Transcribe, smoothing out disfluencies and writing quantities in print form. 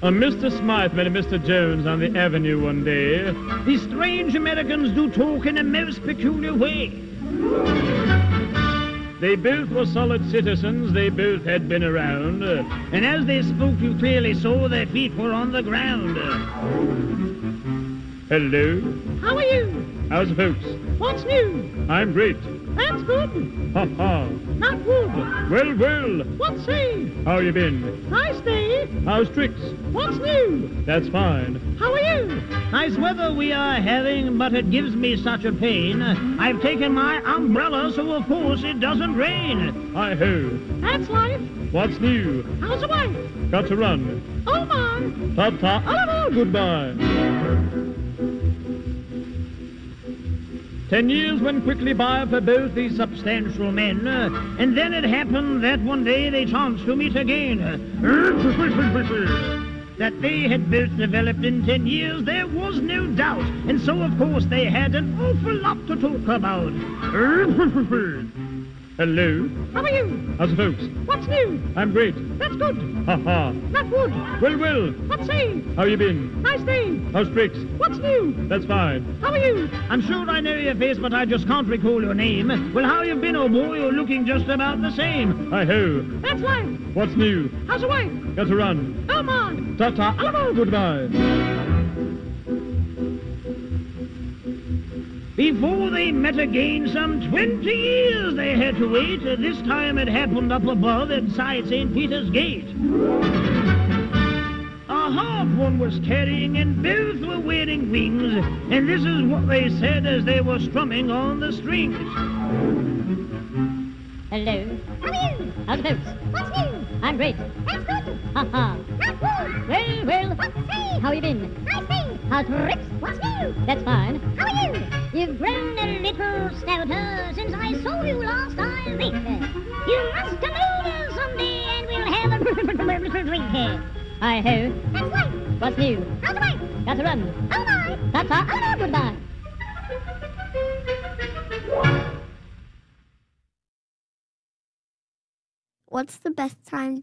Mr. Smythe met a Mr. Jones on the avenue one day. These strange Americans do talk in a most peculiar way. They both were solid citizens, they both had been around. And as they spoke, you clearly saw their feet were on the ground. Hello. How are you? How's folks? What's new? I'm great. That's good. Ha ha. Not good. Well, well. What say? How you been? Nice day. How's tricks? What's new? That's fine. How are you? Nice weather we are having, but it gives me such a pain. I've taken my umbrella, so of course it doesn't rain. Hi-ho. That's life. What's new? How's the wife? Got to run. Oh, my. Ta-ta. Hello. Goodbye. 10 years went quickly by for both these substantial men, and then it happened that one day they chanced to meet again. That they had both developed in 10 years, there was no doubt, and so of course they had an awful lot to talk about. Hello. How are you? How's the folks? What's new? I'm great. That's good. Ha ha. Not good. Well, well. What say? How you been? Nice day. How's tricks? What's new? That's fine. How are you? I'm sure I know your face, but I just can't recall your name. Well, how you been, old boy? You're looking just about the same. Hi-ho. That's life. What's new? How's the wife? Got to run. Oh, my. Ta-ta. Hello. Goodbye. Before they met again, some 20 years they had to wait. This time it happened up above inside St. Peter's Gate. A harp one was carrying, and both were wearing wings. And this is what they said as they were strumming on the strings. Hello. How are you? How's the folks? What's new? I'm great. That's good. Ha ha. Not good. Well, well. What say? How you been? Nice day. How's tricks? What's new? That's fine. How are you? You've grown a little stouter since I saw you last, I think. You must come over someday and we'll have a drink. Hi-ho. That's right. What's new? How's the wife? Got to run. Oh, my. Ta-ta. Hello, goodbye. What's the best time